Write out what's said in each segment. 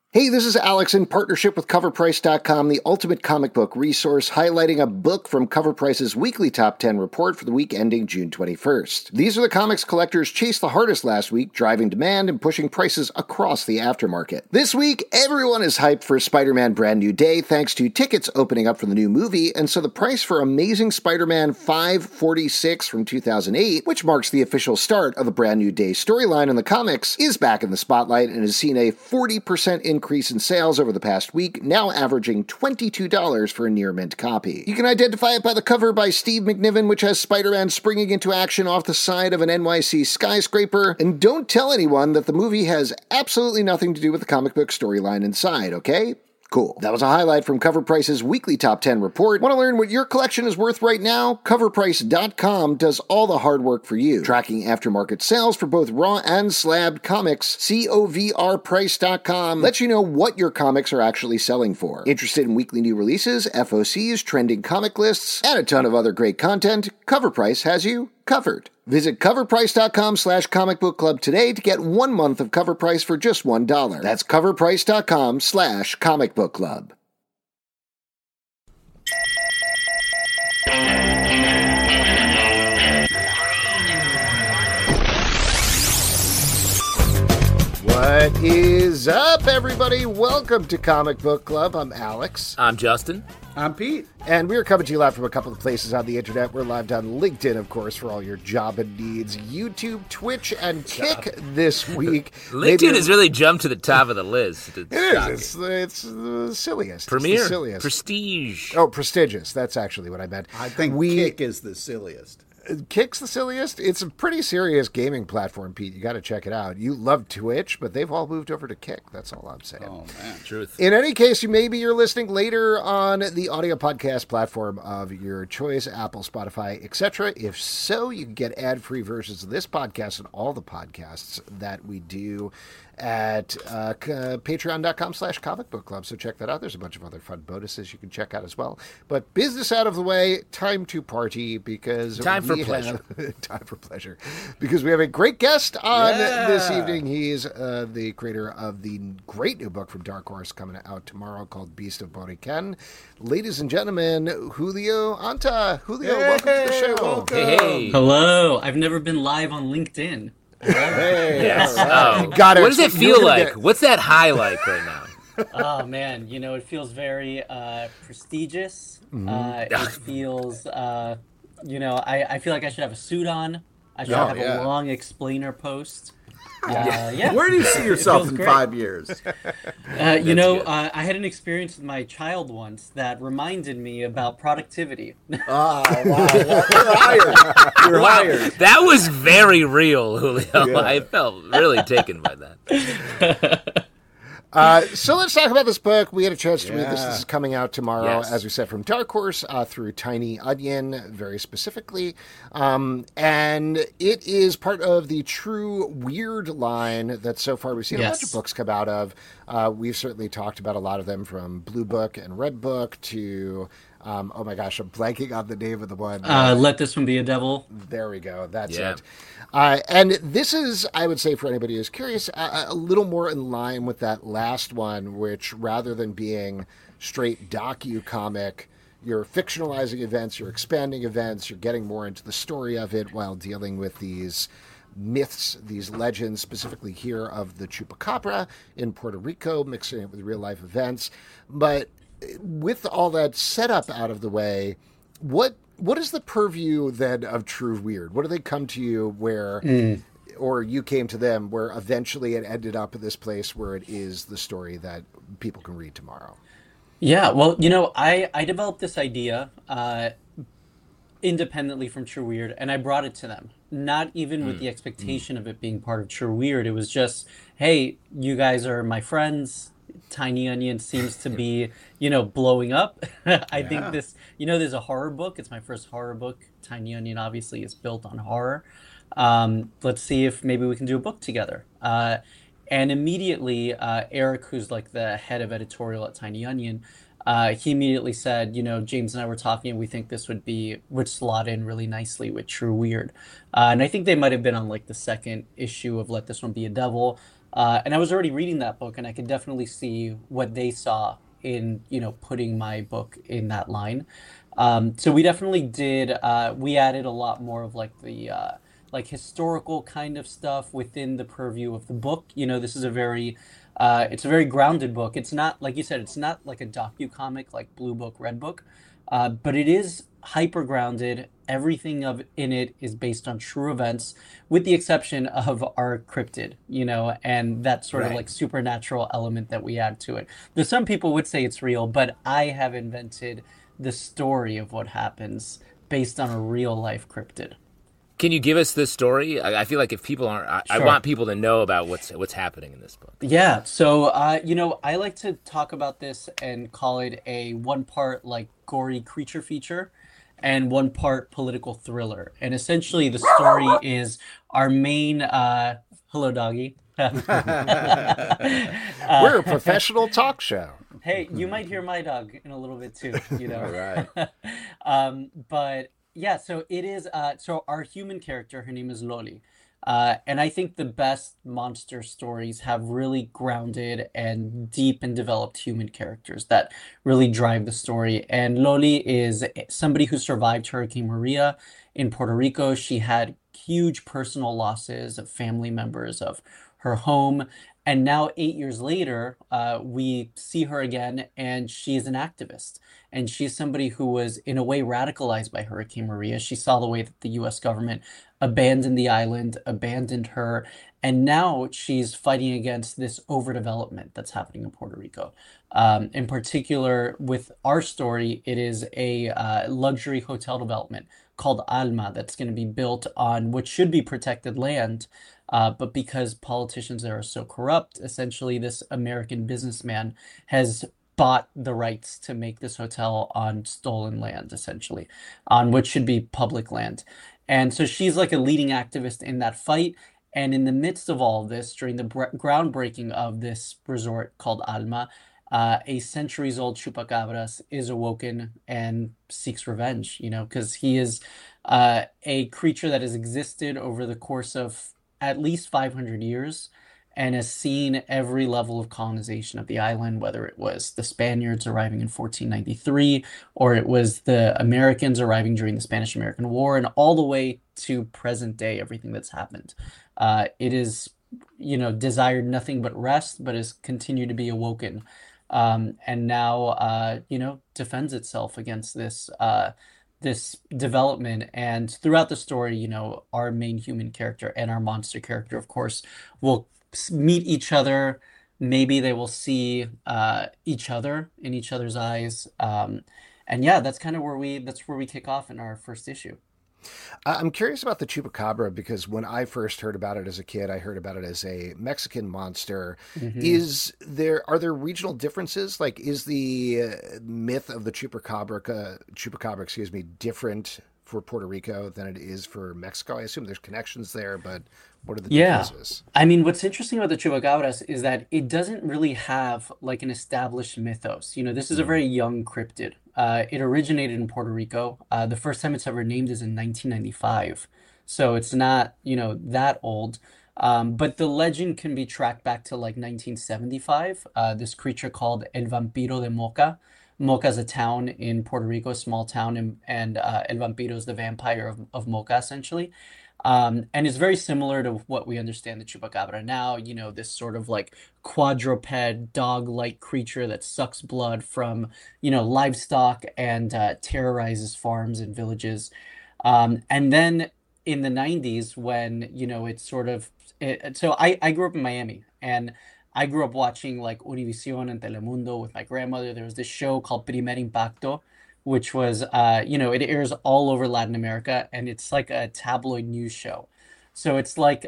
Hey, this is Alex in partnership with CoverPrice.com, the ultimate comic book resource, highlighting a book from CoverPrice's weekly top 10 report for the week ending June 21st. These are the comics collectors chased the hardest last week, driving demand and pushing prices across the aftermarket. This week, everyone is hyped for Spider-Man Brand New Day thanks to tickets opening up for the new movie, and so the price for Amazing Spider-Man 546 from 2008, which marks the official start of the Brand New Day storyline in the comics, is back in the spotlight and has seen a 40% increase in sales over the past week, now averaging $22 for a near mint copy. You can identify it by the cover by Steve McNiven, which has Spider-Man springing into action off the side of an NYC skyscraper. And don't tell anyone that the movie has absolutely nothing to do with the comic book storyline inside, okay? Cool. That was a highlight from CoverPrice's weekly top 10 report. Want to learn what your collection is worth right now? CoverPrice.com does all the hard work for you. Tracking aftermarket sales for both raw and slabbed comics, COVRprice.com lets you know what your comics are actually selling for. Interested in weekly new releases, FOCs, trending comic lists, and a ton of other great content? CoverPrice has you covered. Visit coverprice.com/comicbookclub today to get 1 month of CoverPrice for just $1. That's coverprice.com/comicbookclub. What is up, everybody? Welcome to Comic Book Club. I'm Alex. I'm Justin. I'm Pete. And we're coming to you live from a couple of places on the internet. We're live on LinkedIn, of course, for all your jobbing needs. YouTube, Twitch, and Kick this week. LinkedIn has really jumped to the top of the list. It is. It's the silliest. Premier. It's the silliest. Prestige. Oh, prestigious. That's actually what I meant. I think Kick is the silliest. Kick's the silliest. It's a pretty serious gaming platform, Pete. You got to check it out. You love Twitch, but they've all moved over to Kick. That's all I'm saying. Oh, man. Truth. In any case, maybe you're listening later on the audio podcast platform of your choice, Apple, Spotify, etc. If so, you can get ad-free versions of this podcast and all the podcasts that we do at patreon.com/comicbookclub. So check that out. There's a bunch of other fun bonuses you can check out as well. But business out of the way, time to party because time for pleasure. Time for pleasure. Because we have a great guest on this evening. He's the creator of the great new book from Dark Horse coming out tomorrow called Beast of Boriken. Ladies and gentlemen, Julio Anta. Julio, welcome to the show. Welcome. Hey. Hello. I've never been live on LinkedIn. Hey, Yes. right. Oh. Got it. What does it feel like? What's that high like right now? Oh man, it feels very prestigious. It feels, I feel like I should have a suit on. I should have a long explainer post. Where do you see yourself in 5 years? I had an experience with my child once that reminded me about productivity. Oh, wow. You're hired. You're hired. That was very real, Julio. Yeah. I felt really taken by that. So let's talk about this book. We had a chance to read this. This is coming out tomorrow, as we said, from Dark Horse through Tiny Onion, very specifically. And it is part of the True Weird line that so far we've seen a bunch of books come out of. We've certainly talked about a lot of them, from Blue Book and Red Book to... oh my gosh, I'm blanking on the name of the one. Let This One Be a Devil. There we go. That's it. And this is, I would say, for anybody who's curious, a little more in line with that last one, which rather than being straight docu-comic, you're fictionalizing events, you're expanding events, you're getting more into the story of it while dealing with these myths, these legends, specifically here of the Chupacabra in Puerto Rico, mixing it with real-life events. But with all that setup out of the way, what is the purview then of True Weird? What do they come to you where, or you came to them, where eventually it ended up at this place where it is the story that people can read tomorrow? Yeah, well, I developed this idea independently from True Weird, and I brought it to them. Not even with the expectation of it being part of True Weird. It was just, hey, you guys are my friends. Tiny Onion seems to be, blowing up. I think this, there's a horror book. It's my first horror book. Tiny Onion obviously is built on horror. Let's see if maybe we can do a book together. And immediately, Eric, who's like the head of editorial at Tiny Onion, he immediately said, James and I were talking, and we think this would slot in really nicely with True Weird. And I think they might have been on like the second issue of Let This One Be a Devil. And I was already reading that book, and I could definitely see what they saw in, putting my book in that line. So we definitely did. We added a lot more of like the like historical kind of stuff within the purview of the book. This is it's a very grounded book. It's not, like you said, it's not like a docu-comic like Blue Book, Red Book, but it is hyper grounded. Everything in it is based on true events, with the exception of our cryptid, and that sort of Right. like supernatural element that we add to it. There's some people would say it's real, but I have invented the story of what happens based on a real life cryptid. Can you give us this story? I feel like if people aren't, I Sure. want people to know about what's happening in this book. Yeah, so I like to talk about this and call it a one part like gory creature feature and one part political thriller. And essentially the story is our main hello doggy. We're a professional talk show. Hey, you might hear my dog in a little bit too, All right. But yeah, so it is. So our human character, her name is Loli, and I think the best monster stories have really grounded and deep and developed human characters that really drive the story. And Loli is somebody who survived Hurricane Maria in Puerto Rico. She had huge personal losses of family members, of her home. And now, 8 years later, we see her again, and she's an activist. And she's somebody who was, in a way, radicalized by Hurricane Maria. She saw the way that the US government abandoned the island, abandoned her, and now she's fighting against this overdevelopment that's happening in Puerto Rico. In particular, with our story, it is a luxury hotel development called Alma that's going to be built on what should be protected land. But because politicians there are so corrupt, essentially this American businessman has bought the rights to make this hotel on stolen land, essentially, on what should be public land. And so she's like a leading activist in that fight. And in the midst of all of this, during the groundbreaking of this resort called Alma, a centuries-old chupacabras is awoken and seeks revenge, because he is a creature that has existed over the course of at least 500 years and has seen every level of colonization of the island, whether it was the Spaniards arriving in 1493 or it was the Americans arriving during the Spanish-American War, and all the way to present day, everything that's happened. It is, desired nothing but rest, but has continued to be awoken. And now, defends itself against this development. And throughout the story, our main human character and our monster character, of course, will meet each other. Maybe they will see each other in each other's eyes. And yeah, that's kind of where we kick off in our first issue. I'm curious about the chupacabra because when I first heard about it as a kid, I heard about it as a Mexican monster. Are there regional differences? Like, is the myth of the chupacabra, excuse me, different for Puerto Rico than it is for Mexico? I assume there's connections there, but what are the Yeah. differences? I mean, what's interesting about the Chupacabras is that it doesn't really have like an established mythos. This is a very young cryptid. It originated in Puerto Rico. The first time it's ever named is in 1995. So it's not, that old. But the legend can be tracked back to like 1975. This creature called El Vampiro de Moca. Moca is a town in Puerto Rico, a small town, and El Vampiro is the vampire of Moca, essentially. And it's very similar to what we understand the chupacabra now, this sort of like quadruped dog-like creature that sucks blood from, livestock and terrorizes farms and villages. And then in the 90s when, it's sort of, so I grew up in Miami, and I grew up watching like Univision and Telemundo with my grandmother. There was this show called Primer Impacto, which was, it airs all over Latin America, and it's like a tabloid news show. So it's like,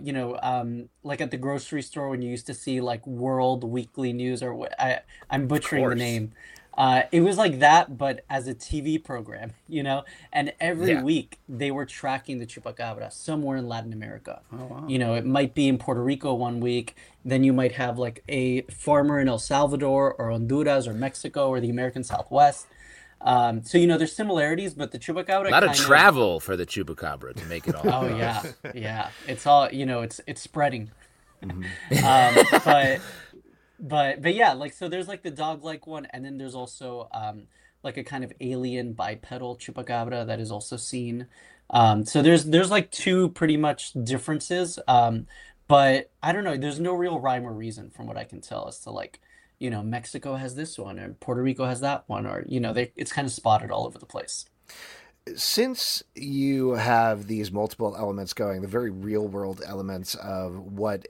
like at the grocery store when you used to see like World Weekly News, or I'm butchering the course. name. It was like that, but as a TV program, and every Yeah. week they were tracking the chupacabra somewhere in Latin America. Oh, wow. It might be in Puerto Rico one week, then you might have like a farmer in El Salvador or Honduras or Mexico or the American Southwest. So there's similarities, but the chupacabra A lot of kind travel for the chupacabra to make it all. Oh yeah, yeah. It's all it's spreading. But yeah, like so there's like the dog-like one, and then there's also like a kind of alien bipedal chupacabra that is also seen. So there's like two pretty much differences. But I don't know, there's no real rhyme or reason from what I can tell as to like, Mexico has this one and Puerto Rico has that one, or it's kind of spotted all over the place. Since you have these multiple elements going, the very real world elements of what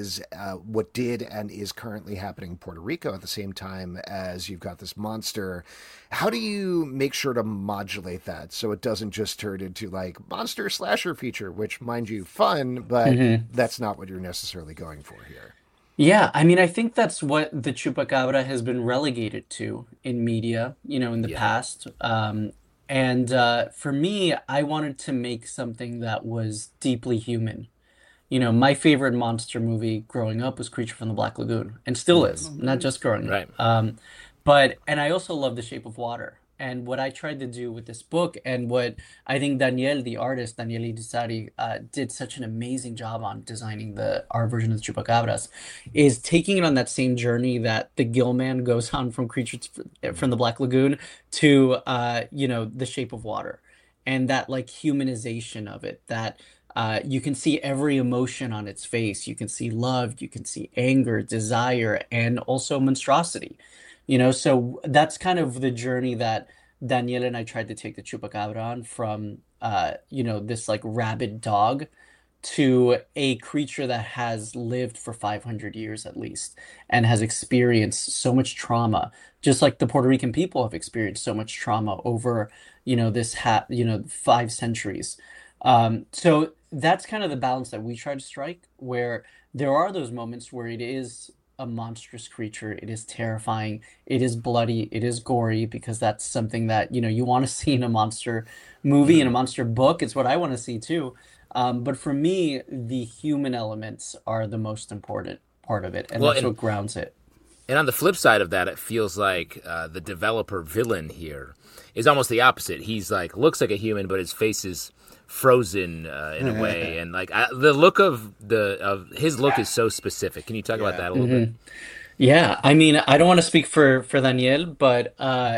did and is currently happening in Puerto Rico at the same time as you've got this monster, how do you make sure to modulate that so it doesn't just turn into like monster slasher feature, which, mind you, fun, but that's not what you're necessarily going for here? Yeah, I mean, I think that's what the chupacabra has been relegated to in media, in the past. And for me, I wanted to make something that was deeply human. My favorite monster movie growing up was Creature from the Black Lagoon, and still is, not just growing up. Right. And I also love The Shape of Water. And what I tried to do with this book, and what I think Daniel, the artist, Daniel Irizarry, did such an amazing job on designing our version of the Chupacabras, is taking it on that same journey that the Gill Man goes on from Creatures from the Black Lagoon to, The Shape of Water. And that like humanization of it, that you can see every emotion on its face. You can see love, you can see anger, desire, and also monstrosity. So that's kind of the journey that Daniel and I tried to take the Chupacabra on from, this like rabid dog to a creature that has lived for 500 years at least and has experienced so much trauma, just like the Puerto Rican people have experienced so much trauma over, this 5 centuries. So that's kind of the balance that we try to strike, where there are those moments where it is a monstrous creature, it is terrifying, it is bloody, it is gory, because that's something that you want to see in a monster movie, in a monster book. It's what I want to see too. But for me, the human elements are the most important part of it, and that's what grounds it. And on the flip side of that, it feels like the developer villain here is almost the opposite. He's like looks like a human, but his face is frozen in a way, and like the look of his look is so specific. Can you talk about that a little bit? Yeah, I mean, I don't want to speak for Daniel, but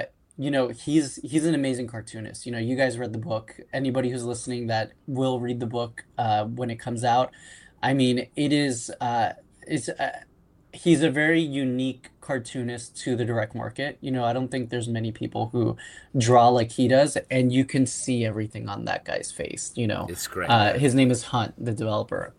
he's an amazing cartoonist. You guys read the book. Anybody who's listening that will read the book when it comes out, I mean, he's a very unique cartoonist to the direct market. I don't think there's many people who draw like he does, and you can see everything on that guy's face. It's great. His name is Hunt, the developer.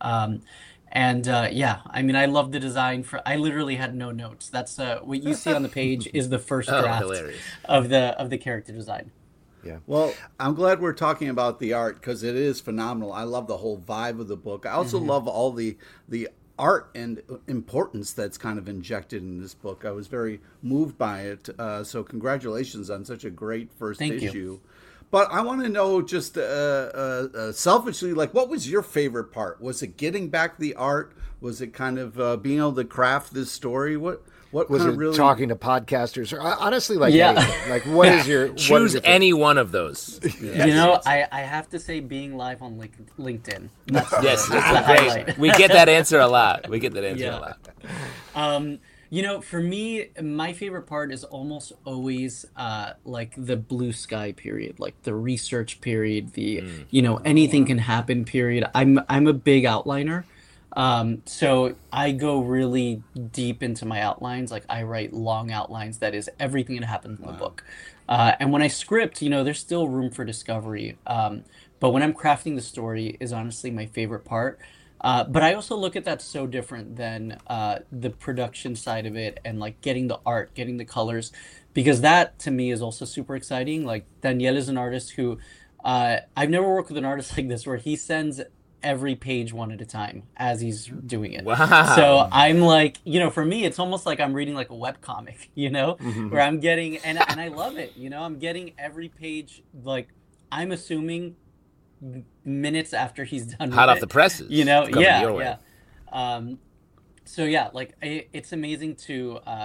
Yeah, I mean, I love the design. I literally had no notes. That's what you see on the page is the first draft of the character design. Yeah. Well, I'm glad we're talking about the art because it is phenomenal. I love the whole vibe of the book. I also love all the art and importance that's kind of injected in this book. I was very moved by it. So congratulations on such a great first issue. But I want to know just selfishly, like, what was your favorite part? Was it getting back the art? Was it kind of being able to craft this story? What was kind it? Of really talking to podcasters, or honestly, like, anything? Like, what is your choose any one of those? I have to say, being live on LinkedIn. Yes, that's great. We get that answer a lot. A lot. For me, my favorite part is almost always like the blue sky period, like the research period, the anything can happen period. I'm a big outliner. So I go really deep into my outlines. Like I write long outlines. That is everything that happens in the book. And when I script, there's still room for discovery. But when I'm crafting the story is honestly my favorite part. But I also look at that so different than the production side of it and like getting the art, getting the colors, because that to me is also super exciting. Like Daniel is an artist who I've never worked with an artist like this where he sends every page one at a time as he's doing it. Wow. So I'm like, for me, it's almost like I'm reading like a webcomic, where I'm getting, and I love it, I'm getting every page, like I'm assuming minutes after he's done hot with off the presses, yeah. So yeah, like it's amazing to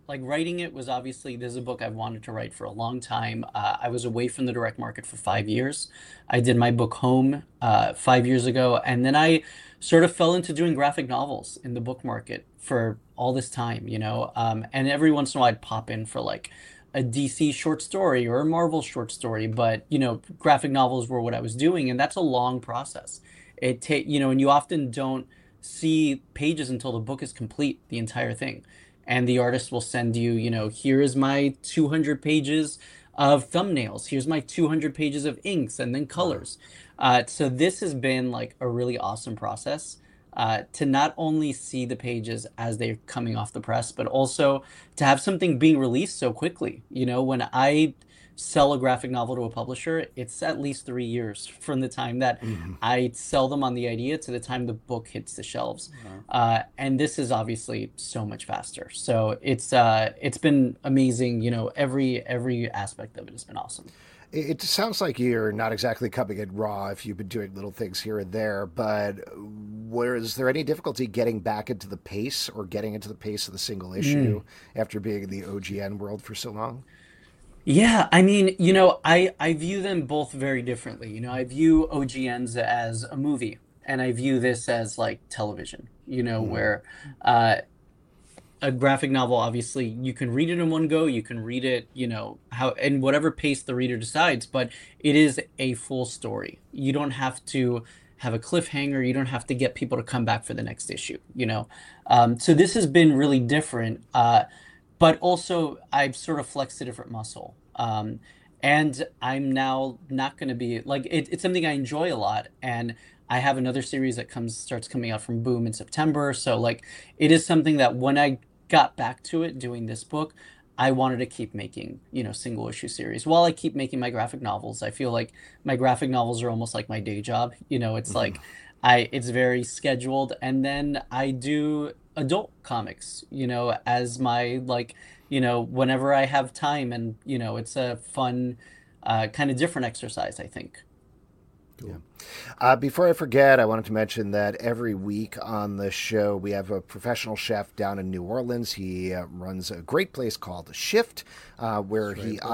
like writing it was obviously, this is a book I've wanted to write for a long time. I was away from the direct market for 5 years. I did my book Home 5 years ago, and then I sort of fell into doing graphic novels in the book market for all this time, and every once in a while I'd pop in for like a DC short story or a Marvel short story, but graphic novels were what I was doing, and that's a long process. And you often don't see pages until the book is complete, the entire thing. And the artist will send you, here is my 200 pages of thumbnails. Here's my 200 pages of inks and then colors. So this has been like a really awesome process to not only see the pages as they're coming off the press, but also to have something being released so quickly. When I sell a graphic novel to a publisher, it's at least 3 years from the time that I sell them on the idea to the time the book hits the shelves. And this is obviously so much faster. So it's been amazing. Every aspect of it has been awesome. It sounds like you're not exactly coming in raw if you've been doing little things here and there, but is there any difficulty getting back into the pace or getting into the pace of the single issue after being in the OGN world for so long? Yeah, I mean, I view them both very differently. I view OGNs as a movie, and I view this as like television, where a graphic novel, obviously, you can read it in one go, you can read it, how in whatever pace the reader decides, but it is a full story. You don't have to have a cliffhanger, you don't have to get people to come back for the next issue, So this has been really different. But also, I've sort of flexed a different muscle. And I'm now not going to be like it's something I enjoy a lot. And I have another series that starts coming out from Boom in September. So like it is something that when I got back to it doing this book, I wanted to keep making, single issue series while I keep making my graphic novels. I feel like my graphic novels are almost like my day job. It's like it's very scheduled. And then I do adult comics, as my whenever I have time, and it's a fun kind of different exercise, I think. Cool. Yeah. Before I forget, I wanted to mention that every week on the show we have a professional chef down in New Orleans. He runs a great place called Shift, where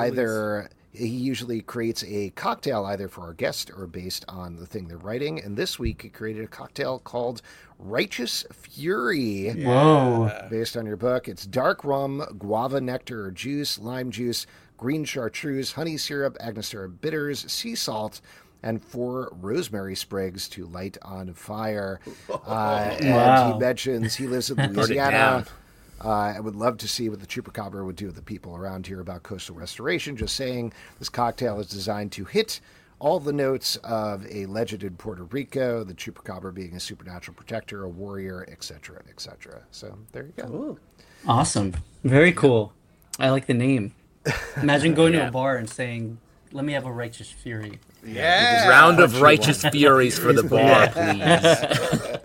he usually creates a cocktail either for our guest or based on the thing they're writing. And this week he created a cocktail called Righteous Fury. Whoa. Based on your book. It's dark rum, guava nectar or juice, lime juice, green chartreuse, honey syrup, Angostura bitters, sea salt, and 4 rosemary sprigs to light on fire. And he mentions he lives in Louisiana. I would love to see what the Chupacabra would do with the people around here about coastal restoration. Just saying, this cocktail is designed to hit all the notes of a legend in Puerto Rico, the Chupacabra being a supernatural protector, a warrior, etc., etc. So there you go. Ooh. Awesome. Very cool. I like the name. Imagine going to a bar and saying, "Let me have a Righteous Fury." Yeah. Round of Righteous Furies for the bar, please.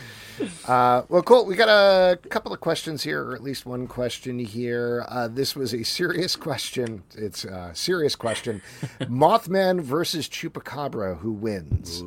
Well, cool. We got a couple of questions here, or at least one question here. This was a serious question. It's a serious question. Mothman versus Chupacabra, who wins?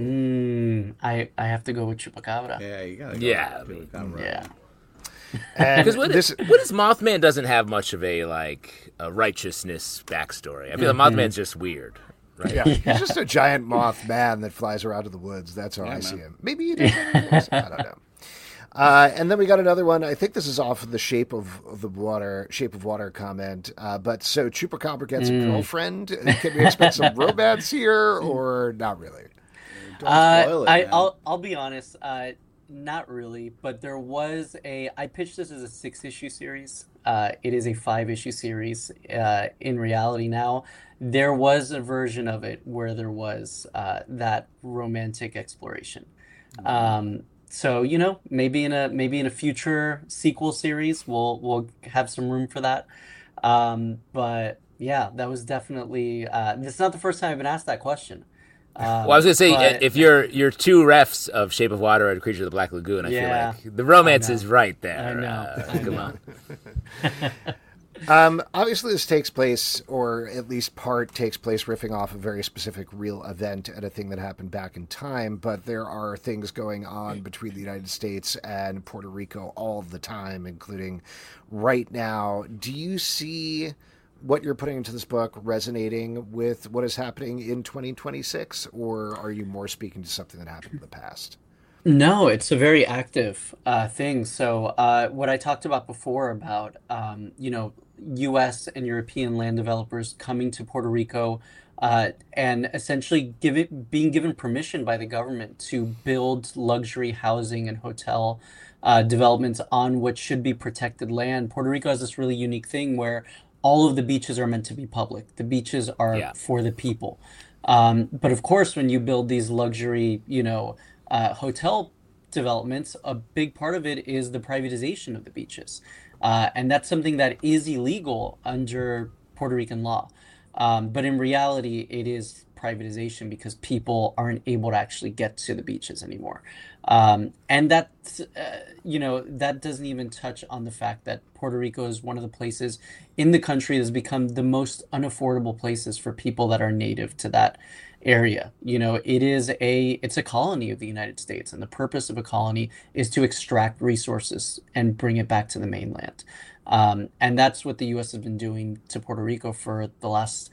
I have to go with Chupacabra. Yeah, you gotta go. Yeah, with Chupacabra. Yeah. Because what is Mothman doesn't have much of a righteousness backstory. I feel like Mothman's just weird. Right? Yeah, he's just a giant moth man that flies around in the woods. That's how I see him. Maybe he did. I don't know. And then we got another one. I think this is off of the Shape of Water comment. But so Chupacabra gets a girlfriend. Can we expect some romance here, or not really? Don't spoil it, I'll be honest. Not really, but there was I pitched this as a 6-issue series. It is a 5-issue series. In reality now, there was a version of it where there was that romantic exploration. So maybe in a future sequel series, we'll have some room for that. But yeah, that was definitely. It's not the first time I've been asked that question. Well, I was gonna say, if you're 2 refs of Shape of Water and Creature of the Black Lagoon, I feel like the romance is right there. I know. Come on. Obviously, this takes place, or at least part takes place, riffing off a very specific real event and a thing that happened back in time. But there are things going on between the United States and Puerto Rico all the time, including right now. Do you see what you're putting into this book resonating with what is happening in 2026, or are you more speaking to something that happened in the past? No, it's a very active thing. So, what I talked about before about, U.S. and European land developers coming to Puerto Rico and essentially being given permission by the government to build luxury housing and hotel developments on what should be protected land. Puerto Rico has this really unique thing where all of the beaches are meant to be public. The beaches are for the people. But of course, when you build these luxury, hotel developments, a big part of it is the privatization of the beaches. And that's something that is illegal under Puerto Rican law. But in reality, it is privatization because people aren't able to actually get to the beaches anymore. And that's, that doesn't even touch on the fact that Puerto Rico is one of the places in the country that has become the most unaffordable places for people that are native to that area. It's a colony of the United States, and the purpose of a colony is to extract resources and bring it back to the mainland. And that's what the U.S. has been doing to Puerto Rico for the last,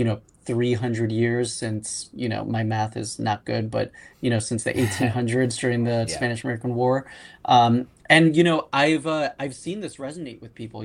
300 years since, my math is not good, but, since the 1800s during the Spanish-American War. And, I've seen this resonate with people.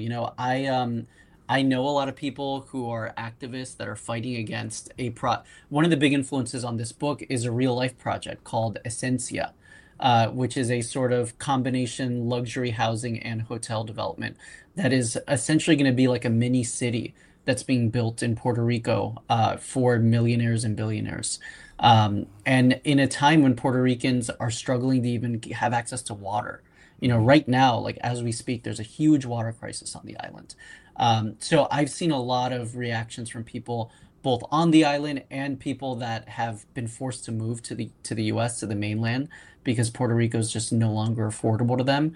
I know a lot of people who are activists that are fighting against one of the big influences on this book is a real life project called Esencia, which is a sort of combination luxury housing and hotel development that is essentially going to be like a mini city that's being built in Puerto Rico for millionaires and billionaires. And in a time when Puerto Ricans are struggling to even have access to water. Right now, like as we speak, there's a huge water crisis on the island. So I've seen a lot of reactions from people both on the island and people that have been forced to move to the U.S., to the mainland, because Puerto Rico is just no longer affordable to them.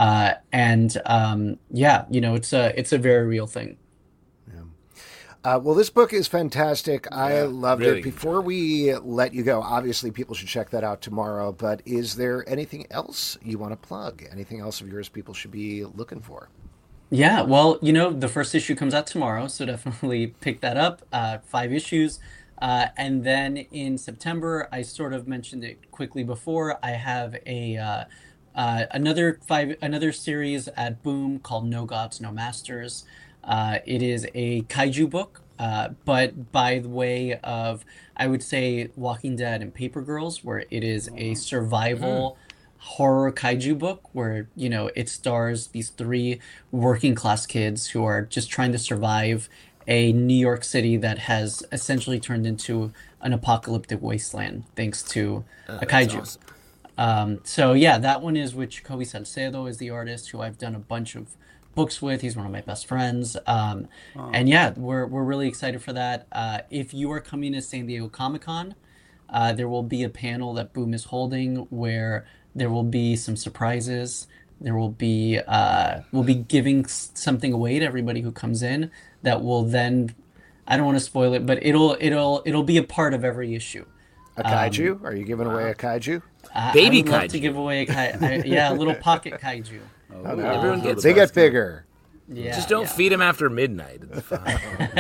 It's a very real thing. Well, this book is fantastic. I loved really it. Before we let you go, obviously people should check that out tomorrow, but is there anything else you want to plug? Anything else of yours people should be looking for? Yeah, well, the first issue comes out tomorrow, so definitely pick that up. 5 issues. And then in September, I sort of mentioned it quickly before, I have another series at Boom called No Gods, No Masters. It is a kaiju book, but by the way of, I would say, Walking Dead and Paper Girls, where it is a survival horror kaiju book where, it stars these 3 working class kids who are just trying to survive a New York City that has essentially turned into an apocalyptic wasteland thanks to a kaiju. Awesome. That one is with Jacoby Salcedo is the artist who I've done a bunch of books with. He's one of my best friends. We're really excited for that. If you are coming to San Diego Comic-Con, there will be a panel that Boom is holding where there will be some surprises. There will be we'll be giving something away to everybody who comes in that will then, I don't want to spoil it, but it'll be a part of every issue. A kaiju? Are you giving away a kaiju? Baby I would love kaiju. to give away a kaiju. A little pocket kaiju. Everyone gets They get bigger. Yeah, Just don't feed them after midnight. It's fine.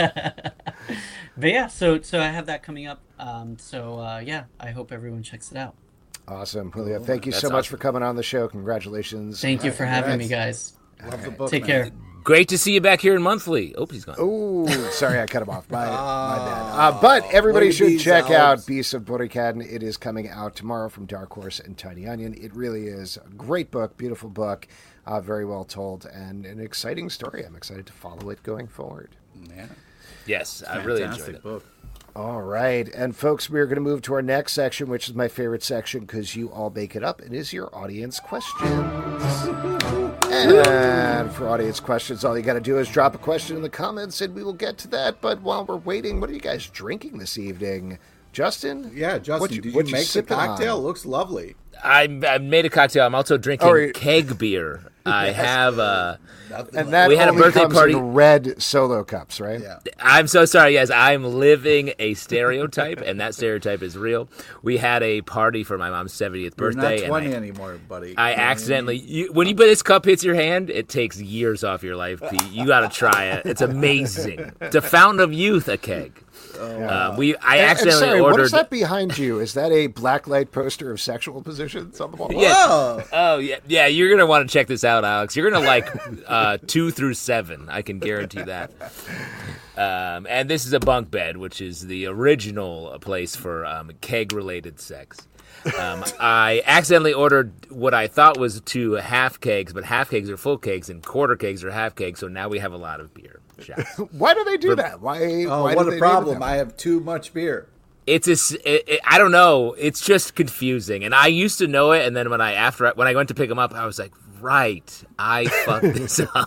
But so I have that coming up. I hope everyone checks it out. Awesome. Well, thank you so much for coming on the show. Congratulations. Thank you for having me, guys. Love the book. Take care. Great to see you back here in monthly. Oh, he's gone. Oh, sorry, I cut him off. My bad. But everybody should check out Beasts of Boricadin. It is coming out tomorrow from Dark Horse and Tiny Onion. It really is a great book, beautiful book, very well told, and an exciting story. I'm excited to follow it going forward. Yeah. Yes, I really enjoyed Fantastic it. book. All right. And folks, we're going to move to our next section, which is my favorite section because you all make it up. It is your audience questions. And for audience questions, all you got to do is drop a question in the comments and we will get to that. But while we're waiting, what are you guys drinking this evening? Justin? Yeah, Justin, did you make the sipping cocktail? on? Looks lovely. I made a cocktail. I'm also drinking keg beer. I have And that we had a only birthday comes party. in red Solo cups, right? Yeah. I'm so sorry, guys. I'm living a stereotype, and that stereotype is real. We had a party for my mom's 70th You're birthday. not 20 and anymore, buddy. I accidentally, when this cup hits your hand, it takes years off your life, Pete. You got to try it. It's amazing. It's a fountain of youth, a keg. I accidentally sorry, ordered. what is that behind you? Is that a blacklight poster of sexual positions on the wall? Yeah. Whoa. Oh yeah. You're gonna want to check this out, Alex. You're gonna like 2 through 7. I can guarantee that. And this is a bunk bed, which is the original place for keg-related sex. I accidentally ordered what I thought was 2 half kegs, but half kegs are full kegs and quarter kegs are half kegs. So now we have a lot of beer. Shots. Why do they do that? Why? Oh, why what do a they problem. Do I have too much beer. I don't know. It's just confusing. And I used to know it, and then when I went to pick them up, I was like, right, I fucked this up.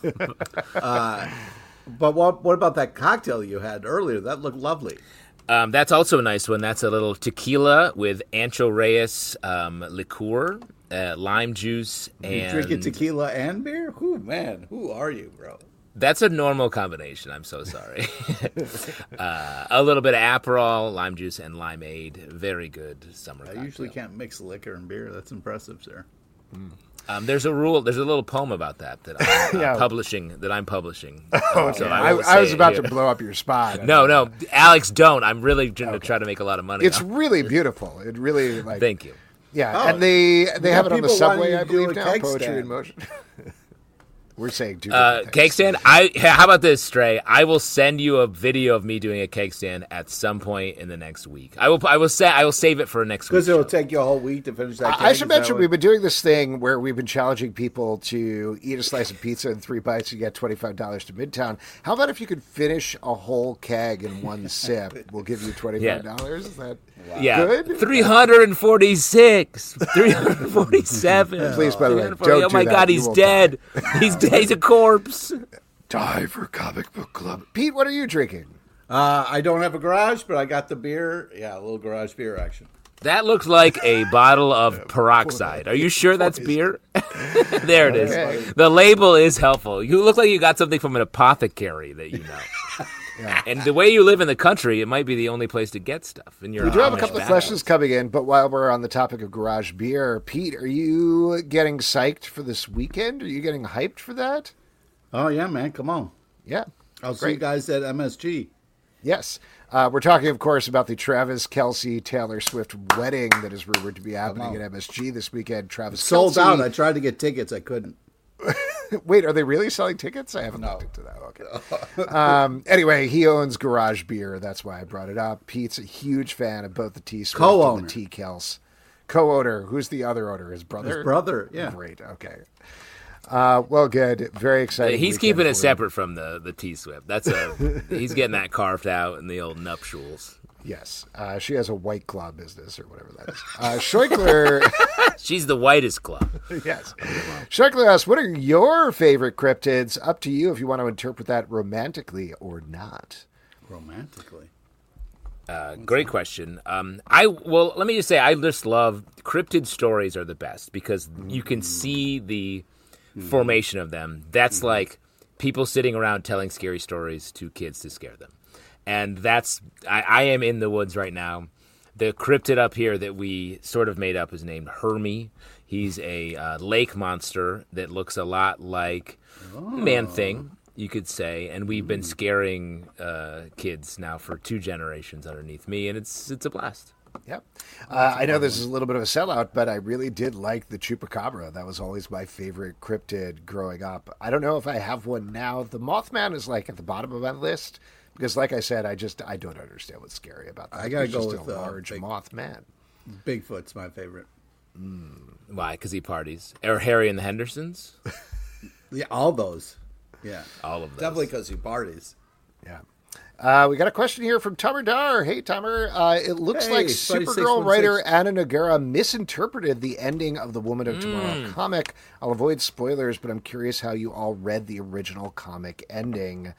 But what about that cocktail you had earlier? That looked lovely. That's also a nice one. That's a little tequila with Ancho Reyes liqueur, lime juice, and You drinking tequila and beer? Who, man? Who are you, bro? That's a normal combination. I'm so sorry. A little bit of Aperol, lime juice, and limeade. Very good summer cocktail. I usually can't mix liquor and beer. That's impressive, sir. There's a rule. There's a little poem about that I'm Yeah. publishing. Okay. I will was say about it to here. blow up your spot. No, Alex, don't. I'm really going to try to make a lot of money. It's really beautiful. It really like. Thank you. Yeah, Oh, and they have it on the people subway, wanting I to do believe a now. keg Poetry stand. in motion. We're saying two different Cake things. stand. How about this, Stray? I will send you a video of me doing a cake stand at some point in the next week. I will save it for next week. Because it'll take you a whole week to finish that. I should mention we've been doing this thing where we've been challenging people to eat a slice of pizza in 3 bites and get $25 to Midtown. How about if you could finish a whole keg in one sip? We'll give you $25. Is that good? 346, 347. Please, by the way, 340. don't Oh do my that. God, You he's will dead. He's a corpse. Die for Comic Book Club. Pete, what are you drinking? I don't have a garage, but I got the beer. Yeah, a little garage beer action. That looks like a bottle of peroxide. Are you sure that's beer? There it is. Okay. The label is helpful. You look like you got something from an apothecary that you know. Yeah. And the way you live in the country, it might be the only place to get stuff. And you're We do have a Amish couple of badass. questions coming in, but while we're on the topic of garage beer, Pete, are you getting psyched for this weekend? Are you getting hyped for that? Oh, yeah, man. Come on. Yeah. I'll see you guys at MSG. Yes. We're talking, of course, about the Travis Kelce Taylor Swift wedding that is rumored to be happening at MSG this weekend. Travis Sold Kelce. out. I tried to get tickets. I couldn't. Wait, are they really selling tickets? I haven't looked into that. Okay. Anyway, he owns Garage Beer. That's why I brought it up. Pete's a huge fan of both the T Swift Co-owner. and the T Kels. Co-owner. Who's the other owner? His brother? His brother, yeah. Great. Okay. Well, good. Very exciting. He's weekend keeping for it you. separate from the T Swift. He's getting that carved out in the old nuptials. Yes. She has a White Claw business or whatever that is. Scheukler. She's the whitest club. Yes. Scheukler asks, what are your favorite cryptids? Up to you if you want to interpret that romantically or not. Romantically. Great question. Let me just say, I just love cryptid stories are the best because you can see the formation of them. That's like people sitting around telling scary stories to kids to scare them. And I am in the woods right now. The cryptid up here that we sort of made up is named Hermie. He's a lake monster that looks a lot like Man-Thing, you could say. And we've been scaring kids now for 2 generations underneath me, and it's a blast. Yep. I know this is a little bit of a sellout, but I really did like the Chupacabra. That was always my favorite cryptid growing up. I don't know if I have one now. The Mothman is like at the bottom of my list because, like I said, I don't understand what's scary about that. I gotta It's go just with, a large Mothman. Bigfoot's my favorite. Why? Because he parties. Or Harry and the Hendersons? Yeah, all those. Yeah. All of those. Definitely because he parties. Yeah. We got a question here from Tamer Dar. Hey, Tamer. It looks Hey, like Spidey Supergirl writer 616. Anna Nagara misinterpreted the ending of the Woman of Tomorrow comic. I'll avoid spoilers, but I'm curious how you all read the original comic ending.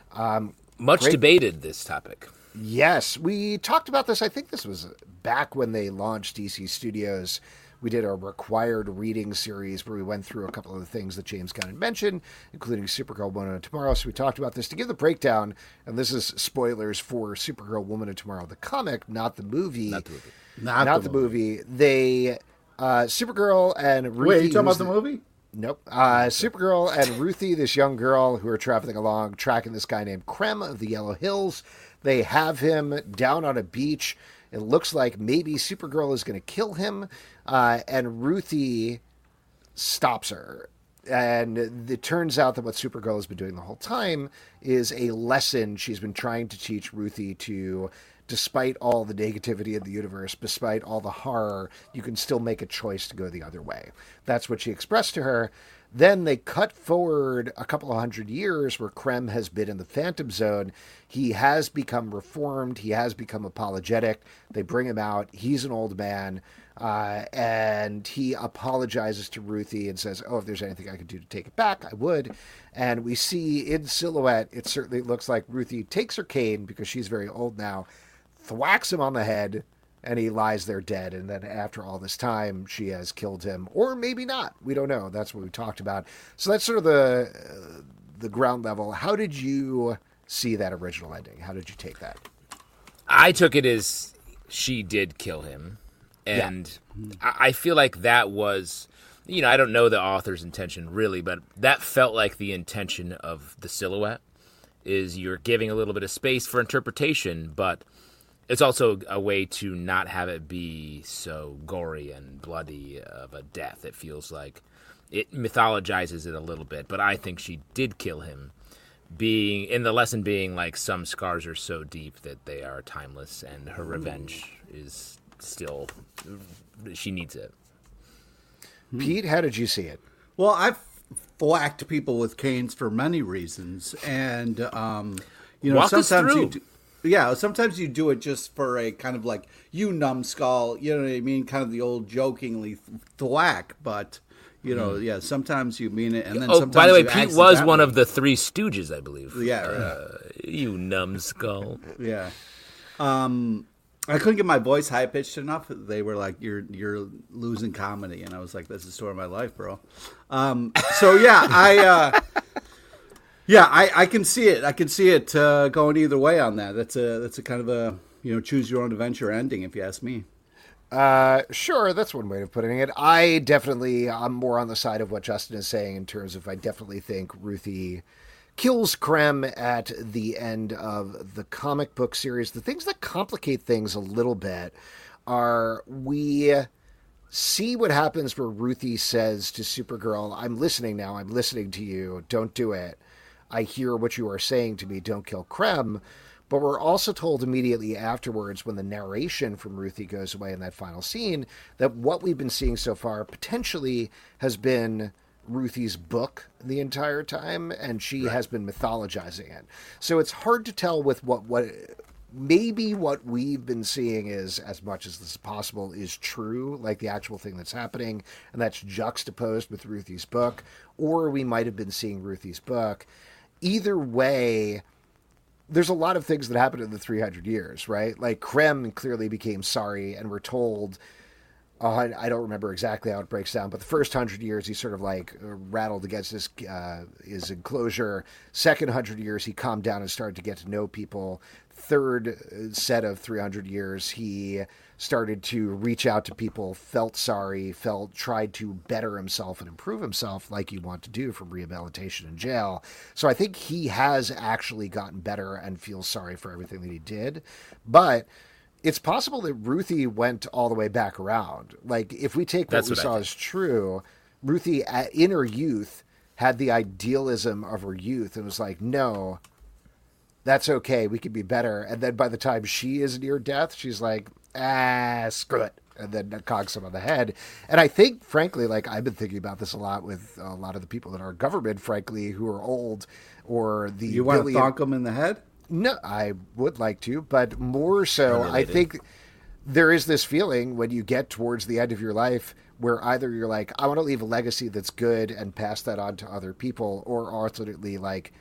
Much Great. debated, this topic. Yes, we talked about this. I think this was back when they launched DC Studios We did a required reading series where we went through a couple of the things that James Gunn had mentioned, including Supergirl, Woman of Tomorrow. So we talked about this. To give the breakdown, and this is spoilers for Supergirl, Woman of Tomorrow, the comic, not the movie. Not the movie. They, Supergirl and Ruthie... Wait, are you talking about the movie? Nope. Supergirl and Ruthie, this young girl who are traveling along, tracking this guy named Krem of the Yellow Hills. They have him down on a beach. It looks like maybe Supergirl is going to kill him. And Ruthie stops her. And it turns out that what Supergirl has been doing the whole time is a lesson she's been trying to teach Ruthie to... Despite all the negativity of the universe, despite all the horror, you can still make a choice to go the other way. That's what she expressed to her. Then they cut forward a couple of 100 years where Krem has been in the Phantom Zone. He has become reformed. He has become apologetic. They bring him out. He's an old man. And he apologizes to Ruthie and says, if there's anything I could do to take it back, I would. And we see in silhouette, it certainly looks like Ruthie takes her cane, because she's very old now, thwacks him on the head, and he lies there dead. And then after all this time, she has killed him, or maybe not. We don't know. That's what we talked about. So that's sort of the ground level. How did you see that original ending? How did you take that? I took it as she did kill him, and I feel like that was, I don't know the author's intention really, but that felt like the intention of the silhouette. Is you're giving a little bit of space for interpretation, but it's also a way to not have it be so gory and bloody of a death. It feels like it mythologizes it a little bit, but I think she did kill him. In the lesson being like some scars are so deep that they are timeless, and her revenge is still, she needs it. Pete, how did you see it? Well, I've thwacked people with canes for many reasons, and Walk us through. Sometimes you do it just for a kind of like, you numbskull, you know what I mean, kind of the old jokingly thwack, but sometimes you mean it, and then sometimes by the way, you Pete was one of the Three Stooges, I believe. You numbskull. Yeah. I couldn't get my voice high pitched enough. They were like, "You're losing comedy," and I was like, "That's the story of my life, bro." I can see it. I can see it going either way on that. That's a kind of a choose your own adventure ending, if you ask me. Sure, that's one way of putting it. I'm more on the side of what Justin is saying in terms of I definitely think Ruthie kills Krem at the end of the comic book series. The things that complicate things a little bit are we see what happens where Ruthie says to Supergirl, I'm listening now, I'm listening to you, don't do it. I hear what you are saying to me, don't kill Krem. But we're also told immediately afterwards, when the narration from Ruthie goes away in that final scene, that what we've been seeing so far potentially has been Ruthie's book the entire time, and she has been mythologizing it. So it's hard to tell with what maybe what we've been seeing is, as much as this is possible, is true, like the actual thing that's happening, and that's juxtaposed with Ruthie's book, or we might have been seeing Ruthie's book. Either way, there's a lot of things that happened in the 300 years, right? Like Krem clearly became sorry, and we're told, I don't remember exactly how it breaks down, but the first 100 years he sort of like rattled against his enclosure. Second 100 years he calmed down and started to get to know people. Third set of 300 years he started to reach out to people, felt sorry, tried to better himself and improve himself like you want to do from rehabilitation in jail. So I think he has actually gotten better and feels sorry for everything that he did. But it's possible that Ruthie went all the way back around. Like, if we take what we saw as true, Ruthie in her youth had the idealism of her youth and was like, no, that's okay, we could be better. And then by the time she is near death, she's like, screw it. And then conks him on the head. And I think, frankly, like I've been thinking about this a lot with a lot of the people in our government, frankly, who are old, or the... You want to thonk them in the head? No, I would like to, but more so, I think there is this feeling when you get towards the end of your life where either you're like, I want to leave a legacy that's good and pass that on to other people, or alternately like,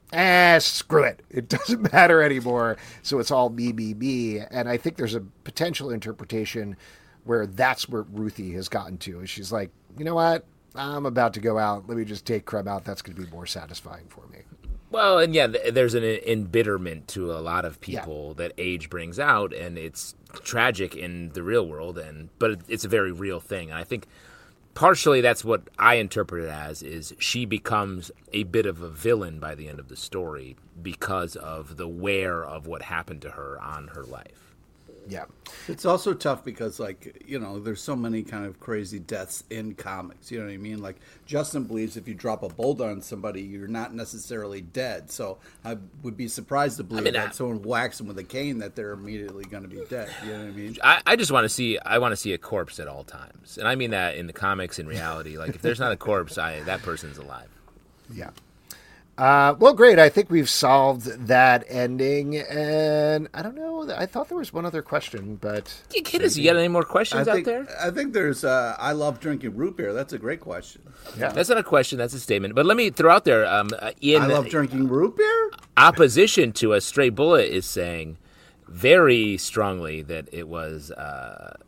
screw it. It doesn't matter anymore. So it's all me. And I think there's a potential interpretation where that's where Ruthie has gotten to. She's like, you know what? I'm about to go out. Let me just take Krem out. That's going to be more satisfying for me. Well, and yeah, there's an embitterment to a lot of people that age brings out, and it's tragic in the real world, but it's a very real thing. And I think partially that's what I interpret it as, is she becomes a bit of a villain by the end of the story because of the wear of what happened to her on her life. Yeah. It's also tough because, like, you know, there's so many kind of crazy deaths in comics. You know what I mean? Like, Justin believes if you drop a boulder on somebody, you're not necessarily dead. So I would be surprised to believe that someone whacks them with a cane that they're immediately going to be dead. You know what I mean? I just want to see a corpse at all times. And I mean that in the comics, in reality. Like, if there's not a corpse, that person's alive. Yeah. Well, great. I think we've solved that ending, and I don't know. I thought there was one other question, but you got any more questions out there? I think there's. I love drinking root beer. That's a great question. Yeah, that's not a question. That's a statement. But let me throw out there. I love drinking root beer. Opposition to a Stray Bullet is saying very strongly that it was that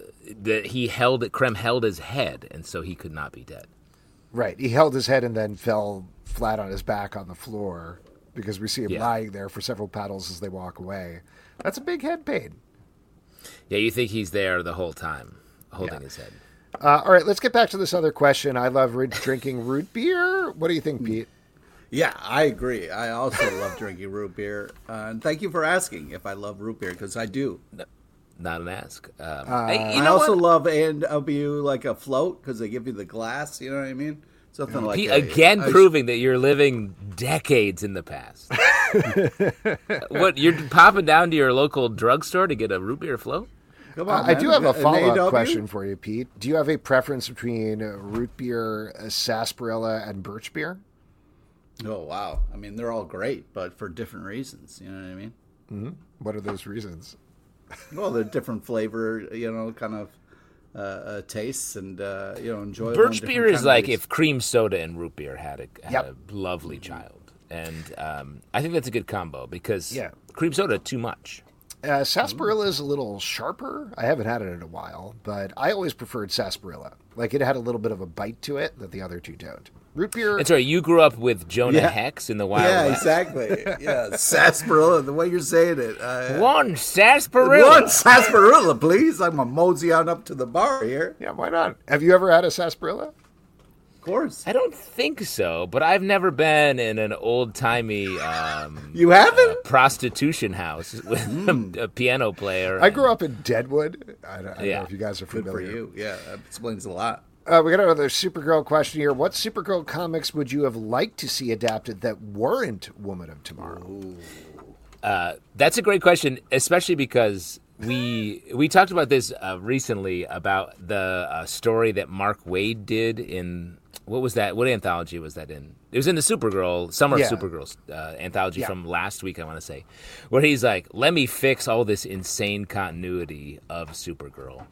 Krem held his head, and so he could not be dead. Right. He held his head and then fell flat on his back on the floor because we see him lying there for several paddles as they walk away. That's a big head pain. Yeah, you think he's there the whole time, holding his head. All right, let's get back to this other question. I love drinking root beer. What do you think, Pete? Yeah, I agree. I also love drinking root beer. And thank you for asking if I love root beer, because I do. No, not an ask. I also love A&W like a float because they give you the glass. You know what I mean? Something like proving that you're living decades in the past. What, you're popping down to your local drugstore to get a root beer float? Come on, I do have a follow-up question for you, Pete. Do you have a preference between root beer, sarsaparilla, and birch beer? Oh, wow. I mean, they're all great, but for different reasons. You know what I mean? Mm-hmm. What are those reasons? Well, they're different flavor, kind of tastes and enjoyable. Birch beer is like if cream soda and root beer had a lovely child, and I think that's a good combo because cream soda too much. Sarsaparilla is a little sharper. I haven't had it in a while, but I always preferred sarsaparilla. Like, it had a little bit of a bite to it that the other two don't. Root beer. That's right. You grew up with Jonah Hex in the Wild West. Yeah, exactly. Yeah, sarsaparilla. The way you're saying it. One sarsaparilla, please. I'm a mosey on up to the bar here. Yeah, why not? Have you ever had a sarsaparilla? Of course. I don't think so, but I've never been in an old-timey you haven't? Prostitution house with a piano player. I grew up in Deadwood. I don't know if you guys are familiar. Good for you. Yeah, that explains a lot. We got another Supergirl question here. What Supergirl comics would you have liked to see adapted that weren't Woman of Tomorrow? That's a great question, especially because we talked about this recently about the story that Mark Waid did in, what was that? What anthology was that in? It was in the Supergirl, Summer of Supergirl anthology from last week, I want to say, where he's like, let me fix all this insane continuity of Supergirl.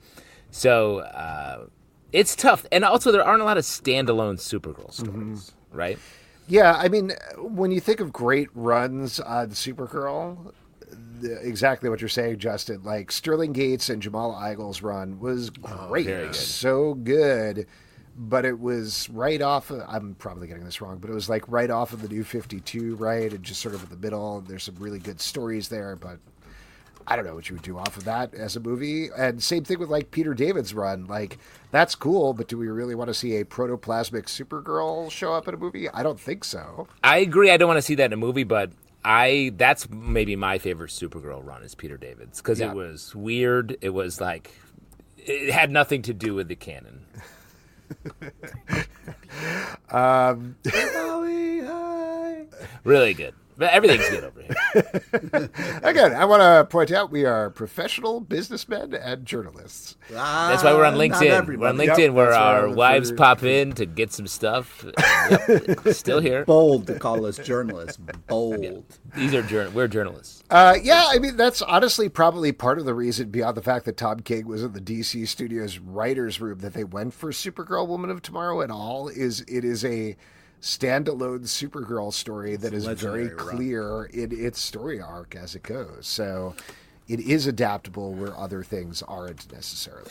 So it's tough. And also, there aren't a lot of standalone Supergirl stories, right? Yeah, I mean, when you think of great runs on Supergirl, exactly what you're saying, Justin, like Sterling Gates and Jamal Igle's run was great. Very good. So good. But it was right off of, I'm probably getting this wrong, but it was like right off of the New 52, right? And just sort of in the middle. There's some really good stories there, but I don't know what you would do off of that as a movie. And same thing with like Peter David's run. Like, that's cool, but do we really want to see a protoplasmic Supergirl show up in a movie? I don't think so. I agree. I don't want to see that in a movie, but that's maybe my favorite Supergirl run is Peter David's because it was weird. It was like, it had nothing to do with the canon. Really good. But everything's good over here. Again, I want to point out we are professional businessmen and journalists. That's why we're on LinkedIn. We're on LinkedIn where our wives pop in to get some stuff. Still here. Bold to call us journalists. Bold. Yeah. We're journalists. I mean, that's honestly probably part of the reason, beyond the fact that Tom King was in the DC Studios writer's room, that they went for Supergirl Woman of Tomorrow at all, is it is a standalone Supergirl story that is very clear in its story arc as it goes. So it is adaptable where other things aren't necessarily.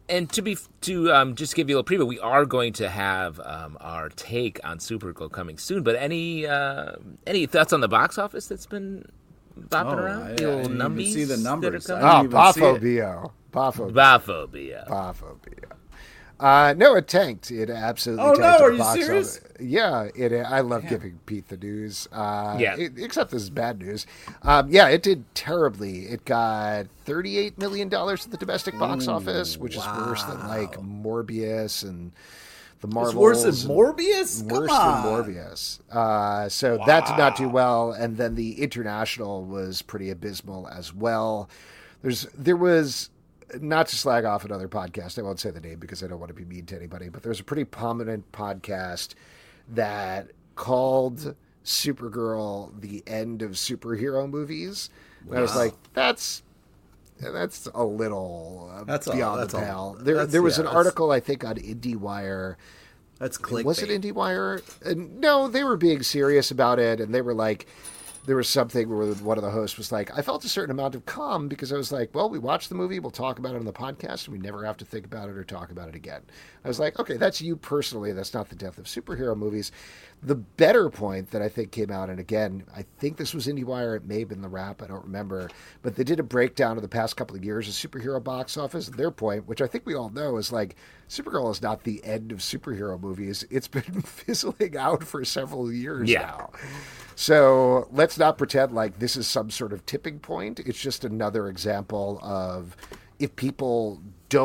And to just give you a little preview, we are going to have our take on Supergirl coming soon. But any thoughts on the box office that's been bopping around? I The old didn't even numbies see the that are numbers. coming? I didn't even see it. Baphobia. Baphobia. No, it tanked. It absolutely Oh, tanked. no, at are the you box serious? office. Yeah, I love giving Pete the news. Except this is bad news. It did terribly. It got $38 million at the domestic box office, which is worse than like Morbius and the Marvels. It's worse than Morbius? Worse than Morbius. So that did not do well. And then the international was pretty abysmal as well. There was, not to slag off another podcast, I won't say the name because I don't want to be mean to anybody, but there's a pretty prominent podcast that called Supergirl the end of superhero movies. And I was like, that's a little beyond the pale. There was an article, I think, on IndieWire. That's clickbait. Was it IndieWire? No, they were being serious about it, and they were like, there was something where one of the hosts was like, I felt a certain amount of calm because I was like, well, we watched the movie, we'll talk about it on the podcast, and we never have to think about it or talk about it again. I was like, okay, that's you personally. That's not the death of superhero movies. The better point that I think came out, and again, I think this was IndieWire, it may have been The Wrap, I don't remember, but they did a breakdown of the past couple of years of superhero box office. Their point, which I think we all know, is like, Supergirl is not the end of superhero movies. It's been fizzling out for several years now. So let's not pretend like this is some sort of tipping point. It's just another example of if people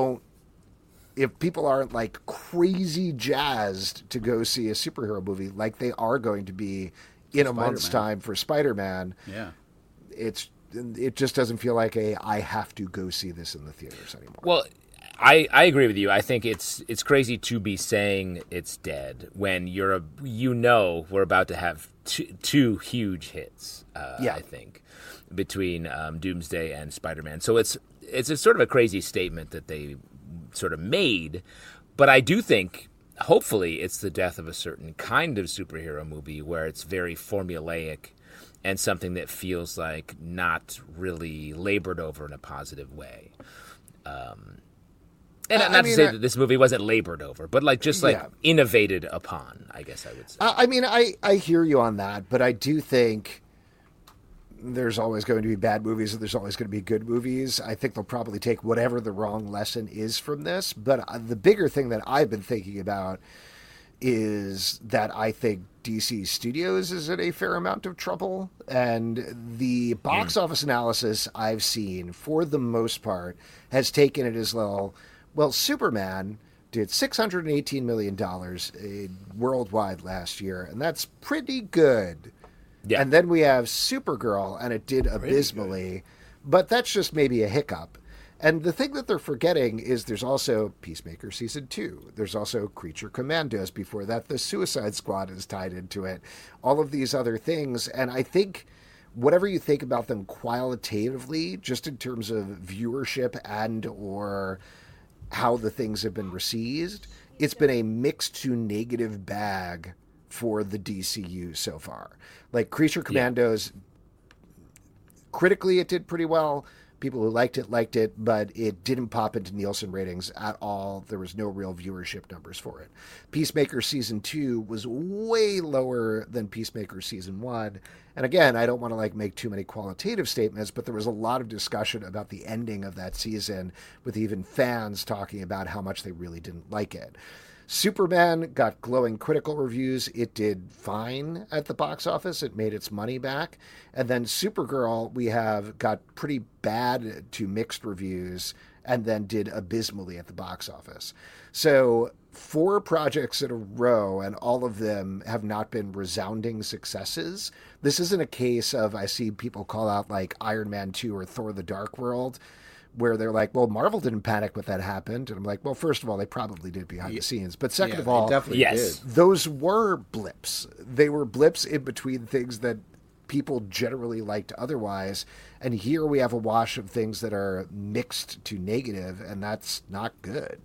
aren't like crazy jazzed to go see a superhero movie like they are going to be in a month's time for Spider-Man. Yeah. It just doesn't feel like I have to go see this in the theaters anymore. Well, I agree with you. I think it's crazy to be saying it's dead when we're about to have two huge hits. I think between Doomsday and Spider-Man. So it's a sort of a crazy statement that they sort of made, but I do think hopefully it's the death of a certain kind of superhero movie where it's very formulaic and something that feels like not really labored over in a positive way. And not to say that this movie wasn't labored over, but innovated upon, I guess I would say. I hear you on that, but I do think there's always going to be bad movies and there's always going to be good movies. I think they'll probably take whatever the wrong lesson is from this. But the bigger thing that I've been thinking about is that I think DC Studios is in a fair amount of trouble. And the box office analysis I've seen, for the most part, has taken it as well, Superman did $618 million worldwide last year, and that's pretty good. Yeah. And then we have Supergirl, and it did abysmally, but that's just maybe a hiccup. And the thing that they're forgetting is there's also Peacemaker Season 2. There's also Creature Commandos. Before that, the Suicide Squad is tied into it. All of these other things. And I think whatever you think about them qualitatively, just in terms of viewership and or how the things have been received, it's been a mixed to negative bag for the DCU so far. Like Creature Commandos, critically it did pretty well. People who liked it, but it didn't pop into Nielsen ratings at all. There was no real viewership numbers for it. Peacemaker Season 2 was way lower than Peacemaker Season 1. And again, I don't want to make too many qualitative statements, but there was a lot of discussion about the ending of that season, with even fans talking about how much they really didn't like it. Superman got glowing critical reviews. It did fine at the box office. It made its money back. And then Supergirl, we have got pretty bad to mixed reviews and then did abysmally at the box office. So 4 projects in a row, and all of them have not been resounding successes. This isn't a case of, I see people call out like Iron Man 2 or Thor the Dark World, where they're like, well, Marvel didn't panic when that happened. And I'm like, well, first of all, they probably did behind the scenes. But second of all, yes, those were blips. They were blips in between things that people generally liked otherwise. And here we have a wash of things that are mixed to negative, and that's not good.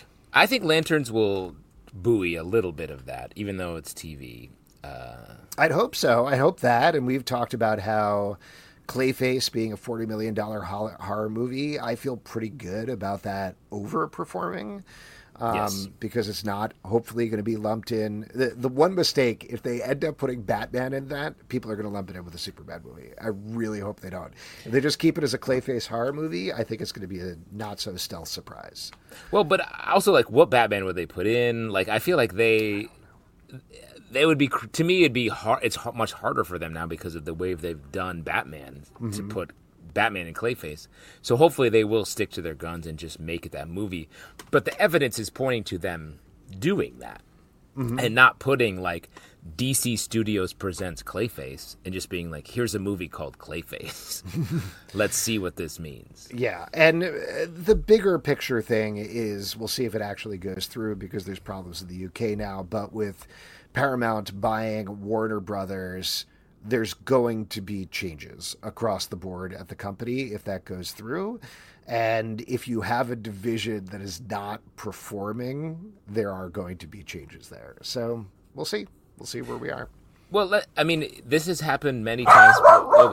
I think Lanterns will buoy a little bit of that, even though it's TV. I'd hope so. I hope that. And we've talked about how Clayface being a $40 million horror movie, I feel pretty good about that overperforming. Yes. Because it's not hopefully going to be lumped in. The one mistake, if they end up putting Batman in that, people are going to lump it in with a Superman movie. I really hope they don't. If they just keep it as a Clayface horror movie, I think it's going to be a not so stealth surprise. Well, but also, like, what Batman would they put in? Like, I feel like they would be, to me, it'd be hard. It's much harder for them now because of the way they've done Batman to put Batman and Clayface. So hopefully they will stick to their guns and just make it that movie. But the evidence is pointing to them doing that and not putting like DC Studios presents Clayface and just being like, here's a movie called Clayface. Let's see what this means. Yeah. And the bigger picture thing is we'll see if it actually goes through because there's problems in the UK now. But with Paramount buying Warner Brothers, there's going to be changes across the board at the company if that goes through. And if you have a division that is not performing, there are going to be changes there. So we'll see. We'll see where we are. Well, I mean, this has happened many times. Oh,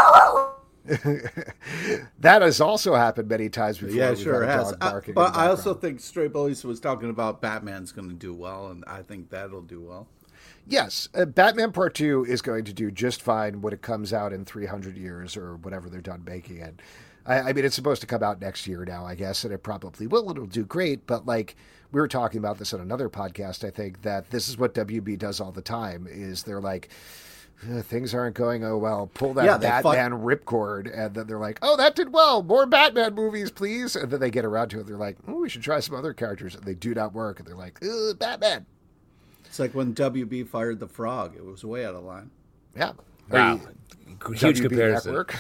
God. That has also happened many times before. Yeah, sure it has. But I also background. think Stray Bullies was talking about Batman's going to do well, and I think that'll do well. Yes, Batman Part 2 is going to do just fine when it comes out in 300 years or whatever they're done making it. I mean, it's supposed to come out next year now, I guess, and it probably will. It'll do great, but like we were talking about this on another podcast, I think, that this is what WB does all the time, is they're like, things aren't going well. Pull that Batman ripcord, and then they're like, oh, that did well. More Batman movies, please. And then they get around to it. They're like, oh, we should try some other characters. And they do not work. And they're like, Batman. It's like when WB fired the Frog. It was way out of line. Yeah. Wow. Huge WB comparison. Network.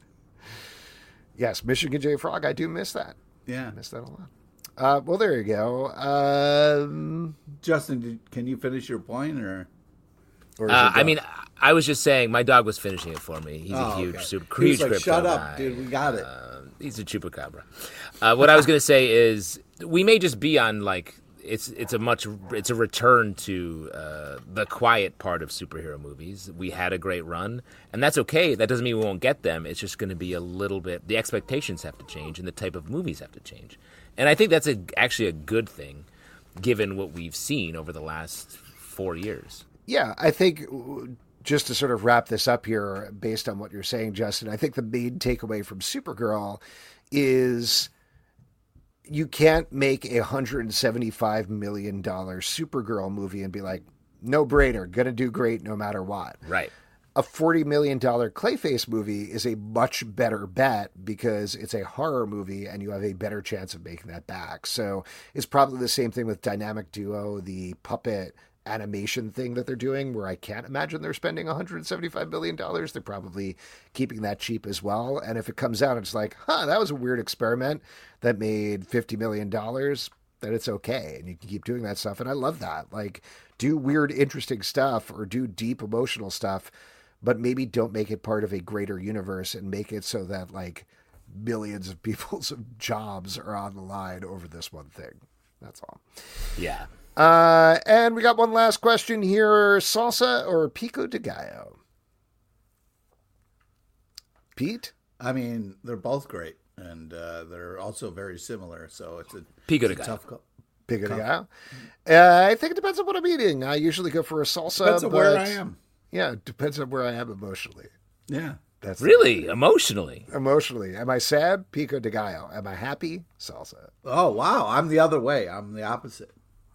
Yes, Michigan J. Frog. I do miss that. Yeah. I miss that a lot. Well, there you go. Justin, can you finish your point? Or I mean, I was just saying my dog was finishing it for me. He's a huge, He was like, crypto shut up, guy. dude. We got it. He's a chupacabra. What I was going to say is we may just be on like it's a return to the quiet part of superhero movies. We had a great run, and that's okay. That doesn't mean we won't get them. It's just going to be a little bit. The expectations have to change, and the type of movies have to change. And I think that's actually a good thing, given what we've seen over the last 4 years. Yeah, I think just to sort of wrap this up here, based on what you're saying, Justin, I think the main takeaway from Supergirl is you can't make a $175 million Supergirl movie and be like, no brainer, gonna do great no matter what. Right. A $40 million Clayface movie is a much better bet because it's a horror movie and you have a better chance of making that back. So it's probably the same thing with Dynamic Duo, the puppet animation thing that they're doing, where I can't imagine they're spending $175 million. They're probably keeping that cheap as well. And if it comes out and it's like, that was a weird experiment that made $50 million, then it's okay. And you can keep doing that stuff. And I love that. Like, do weird, interesting stuff or do deep emotional stuff, but maybe don't make it part of a greater universe and make it so that like millions of people's jobs are on the line over this one thing. That's all. Yeah. And we got one last question here. Salsa or Pico de Gallo? Pete? I mean, they're both great, and they're also very similar. So it's a Pico de it's a Gallo. tough call. Pico de Gallo? I think it depends on what I'm eating. I usually go for a salsa. Depends on where I am. Yeah, it depends on where I am emotionally. Yeah. That's Really? Emotionally? Emotionally. Am I sad? Pico de Gallo. Am I happy? Salsa. Oh, wow. I'm the other way. I'm the opposite.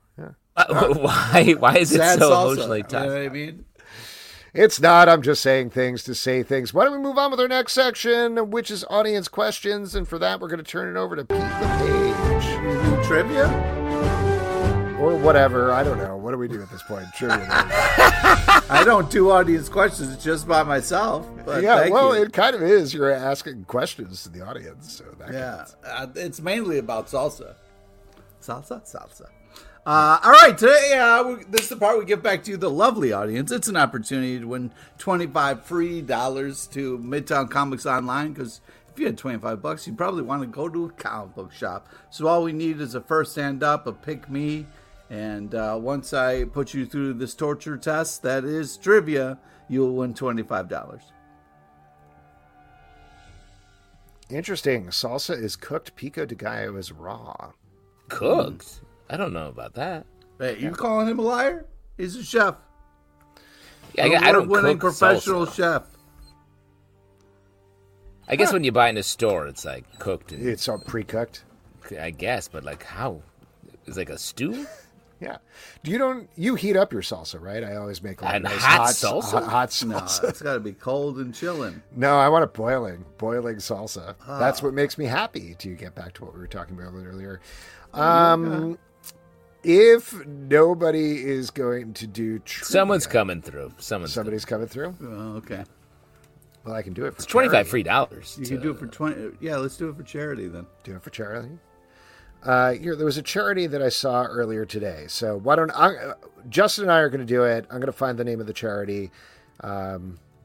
Why is it Sad so salsa. emotionally You know tough? what I mean? It's not. I'm just saying things to say things. Why don't we move on with our next section, which is audience questions? And for that, we're going to turn it over to Pete LePage. Trivia? Or whatever. I don't know. What do we do at this point? Trivia. I don't do audience questions. It's just by myself. But Yeah, thank well, you. it kind of is. You're asking questions to the audience. So that Yeah, counts. it's mainly about salsa. Salsa. All right, today this is the part we give back to you, the lovely audience. It's an opportunity to win $25 free to Midtown Comics Online, because if you had $25, you'd probably want to go to a comic book shop. So all we need is a first hand up, a pick me, and once I put you through this torture test that is trivia, you'll win $25. Interesting. Salsa is cooked. Pico de Gallo is raw. Cooked? I don't know about that. Hey, you calling him a liar? He's a chef. Yeah, I don't Award-winning cook professional salsa. chef. I guess when you buy it in a store, it's like cooked. And, It's all pre-cooked. I guess, but like how? It's like a stew? Yeah. You heat up your salsa, right? I always make like And nice hot salsa? Hot No, salsa. it's got to be cold and chilling. No, I want it boiling salsa. That's what makes me happy. To get back to what we were talking about earlier. If nobody is going to do trivia, Someone's coming through. somebody's coming through. Oh, okay. Well, I can do it for It's $25 charity. free. You can do it for 20. Yeah, let's do it for charity then. Do it for charity. There was a charity that I saw earlier today. So Justin and I are going to do it. I'm going to find the name of the charity. Oh,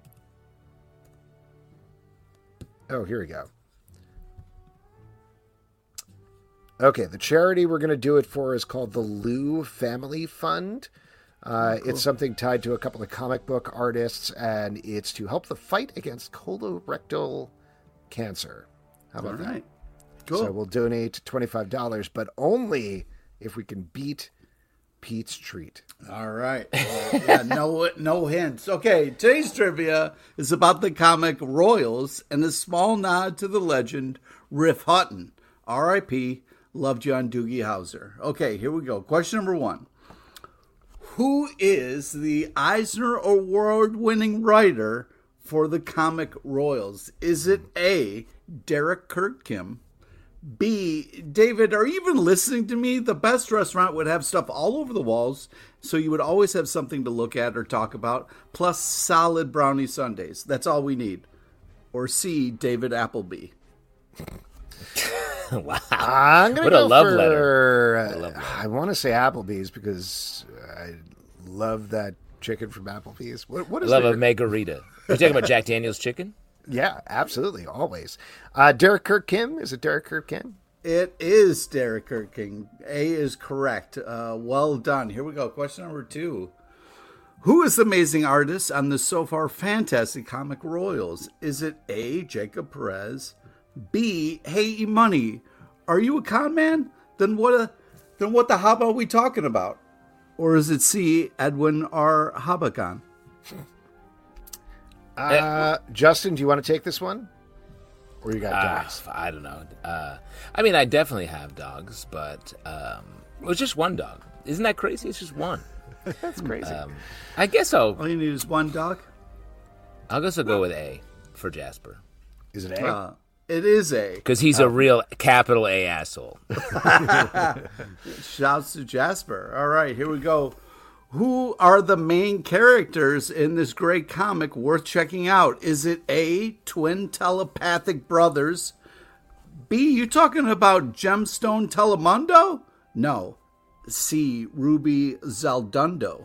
here we go. Okay, the charity we're going to do it for is called the Lou Family Fund. Cool. It's something tied to a couple of comic book artists, and it's to help the fight against colorectal cancer. How about that? Cool. So we'll donate $25, but only if we can beat Pete's treat. All right. Well, yeah, no hints. Okay, today's trivia is about the comic Royals and a small nod to the legend Riff Hutton. R.I.P. Loved you on Doogie Howser. Okay, here we go. Question number 1. Who is the Eisner Award-winning writer for the comic Royals? Is it A, Derek Kirkkim? B, David, are you even listening to me? The best restaurant would have stuff all over the walls, so you would always have something to look at or talk about, plus solid brownie sundaes. That's all we need. Or C, David Appleby. Wow. I'm going What to a go love for, letter. I want to say Applebee's because I love that chicken from Applebee's. What is Love it? a margarita. You're talking about Jack Daniel's chicken? Yeah, absolutely, always. Derek Kirkkim, is it Derek Kirkkim? It is Derek Kirkking. A is correct. Well done. Here we go. Question number 2. Who is the amazing artist on the so far fantastic comic Royals? Is it A, Jacob Perez? B, Hey E-Money, are you a con man? Then what the haba are we talking about? Or is it C, Edwin R. Habakan? Justin, do you want to take this one? Or you got dogs? I don't know. I mean, I definitely have dogs, but it's just one dog. Isn't that crazy? It's just one. That's crazy. I guess All you need is one dog? I'll go with A for Jasper. Is it A? It is A. Because he's a real capital A asshole. Shouts to Jasper. All right, here we go. Who are the main characters in this great comic worth checking out? Is it A, twin telepathic brothers? B, you talking about Gemstone Telemundo? No. C, Ruby Zaldundo.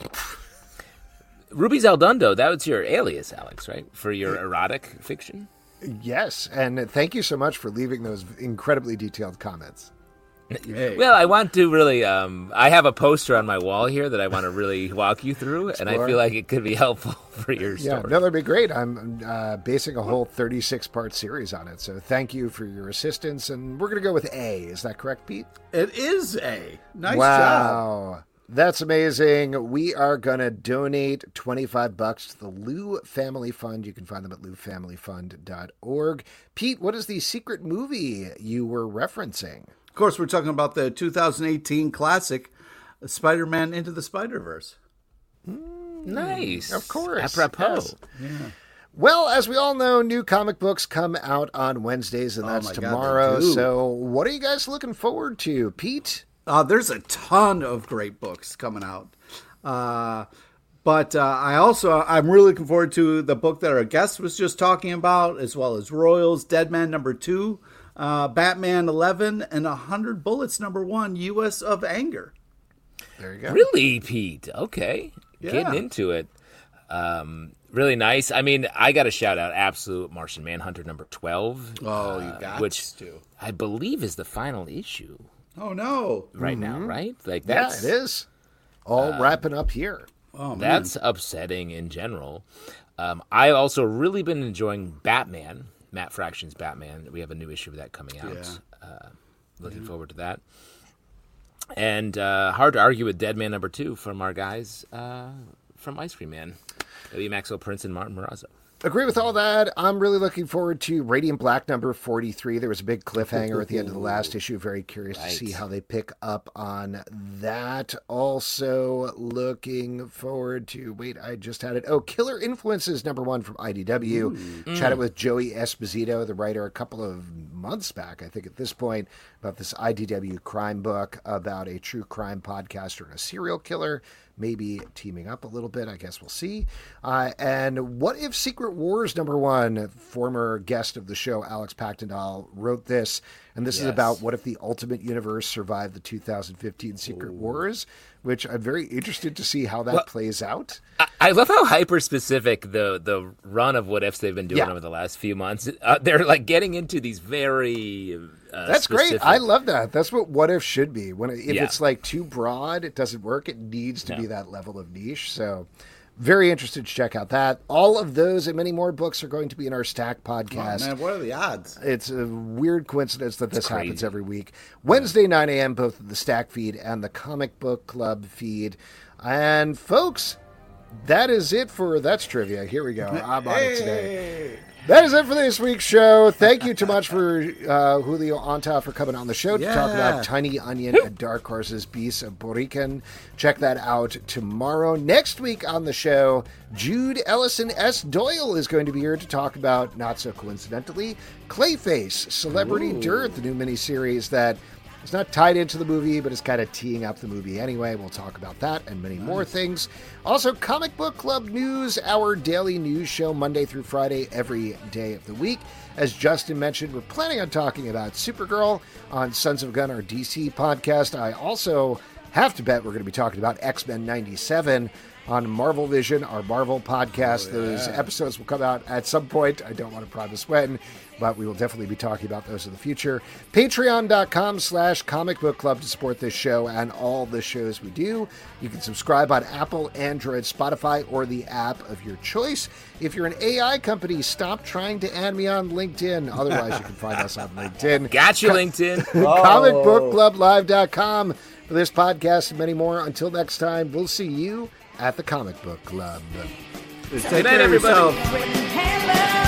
Ruby Zaldundo, that was your alias, Alex, right? For your erotic fiction? Yes, and thank you so much for leaving those incredibly detailed comments. Hey. Well, I want to really, I have a poster on my wall here that I want to really walk you through, and I feel like it could be helpful for your story. Yeah, no, that'd be great. I'm basing a whole 36-part series on it, so thank you for your assistance, and we're going to go with A. Is that correct, Pete? It is A. Nice job. Wow. That's amazing. We are going to donate $25 to the Lou Family Fund. You can find them at loufamilyfund.org. Pete, what is the secret movie you were referencing? Of course, we're talking about the 2018 classic, Spider-Man Into the Spider-Verse. Nice. Of course. Apropos. Yes. Yeah. Well, as we all know, new comic books come out on Wednesdays, and that's tomorrow. God, they do. So what are you guys looking forward to, Pete? There's a ton of great books coming out. But I'm really looking forward to the book that our guest was just talking about, as well as Royals, Deadman #2, Batman 11, and 100 Bullets #1, U.S. of Anger. There you go. Really, Pete? Okay. Yeah. Getting into it. Really nice. I mean, I got to shout out Absolute Martian Manhunter #12. Oh, you got which to. I believe is the final issue Oh, no. right now, right? Like Yeah, that's it is. All wrapping up here. Oh, man. That's upsetting in general. I also really been enjoying Batman Matt Fraction's Batman. We have a new issue of that coming out. Looking forward to that. And hard to argue with Dead Man #2 from our guys from Ice Cream Man, W. Maxwell Prince and Martin Morazzo. Agree with all that. I'm really looking forward to Radiant Black #43. There was a big cliffhanger at the end of the last issue. Very curious to see how they pick up on that. Also looking forward to, I just had it. Killer Influences #1 from IDW. Chatted with Joey Esposito, the writer, a couple of months back, I think at this point, about this IDW crime book about a true crime podcaster and a serial killer. Maybe teaming up a little bit. I guess we'll see. And What If Secret Wars #1, former guest of the show, Alex Pactendal, wrote this. And this is about what if the Ultimate Universe survived the 2015 Secret Wars, which I'm very interested to see how that plays out. I love how hyper-specific the run of what ifs they've been doing over the last few months. They're like getting into these very That's specific... great. I love that. That's what if should be. If it's like too broad, it doesn't work. It needs to be that level of niche. So very interested to check out that. All of those and many more books are going to be in our Stack podcast. Oh, man, what are the odds? It's a weird coincidence that this happens every week. Wednesday, 9 a.m., both the Stack feed and the Comic Book Club feed. And folks, that is it for That's Trivia. Here we go. I'm on it today. That is it for this week's show. Thank you too much for Julio Anta for coming on the show to talk about Tiny Onion and Dark Horse's Beasts of Borican. Check that out tomorrow. Next week on the show, Jude Ellison S. Doyle is going to be here to talk about, not so coincidentally, Clayface, Celebrity Dirt, the new miniseries that is not tied into the movie, but is kind of teeing up the movie anyway. We'll talk about that and many more things. Also, Comic Book Club News, our daily news show Monday through Friday, every day of the week. As Justin mentioned, we're planning on talking about Supergirl on Sons of Gun, our DC podcast. I also have to bet we're going to be talking about X-Men 97 on Marvel Vision, our Marvel podcast. Those episodes will come out at some point. I don't want to promise when, but we will definitely be talking about those in the future. Patreon.com/Comic Book Club to support this show and all the shows we do. You can subscribe on Apple, Android, Spotify, or the app of your choice. If you're an AI company, stop trying to add me on LinkedIn. Otherwise, you can find us on LinkedIn. Got you, LinkedIn. ComicBookClubLive.com for this podcast and many more. Until next time, we'll see you at the Comic Book Club. Take care of yourself.